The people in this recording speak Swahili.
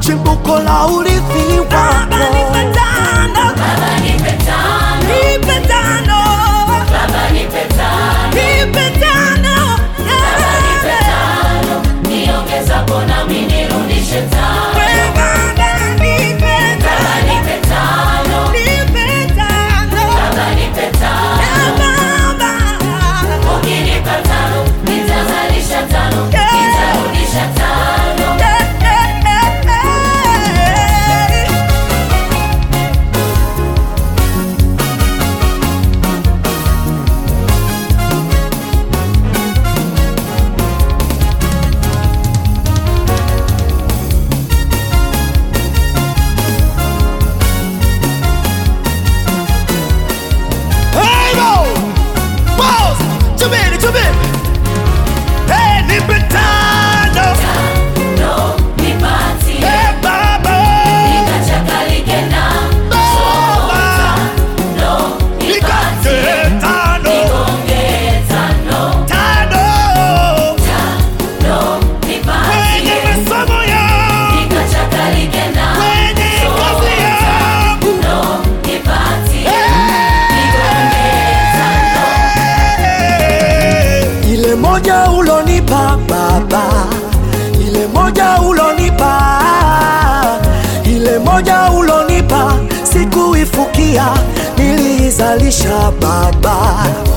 chimbuko la urithi wako. Baba nipe tano, Baba nipe tano, nipe tano, Baba nipe tano, nipe tano, Baba nipe tano, niongezapo nami nirudishe tano. Baba nipe Baba tano, nipe tano, nipe tano, Baba nipe tano, Baba. ukinipa tano, nitazalisha tano, nitarudisha tano. Hey, go! Boss! Chubiri, chubiri! Hey, nipe tano! Tano, nipatie, Hey, Baba! nikachakalike na Baba! tano, Nikate nipatie, tano! nigonge tano, Tano! tano, Kwenye nipatie, masomo yangu! nikachakalike na Kwenye kazi yangu! tano, nipatie, nigonge tano. Ile moja ulonipa Baba, ile moja ulonipa, ile moja ulonipa, sikuifukia, niliizalisha Baba.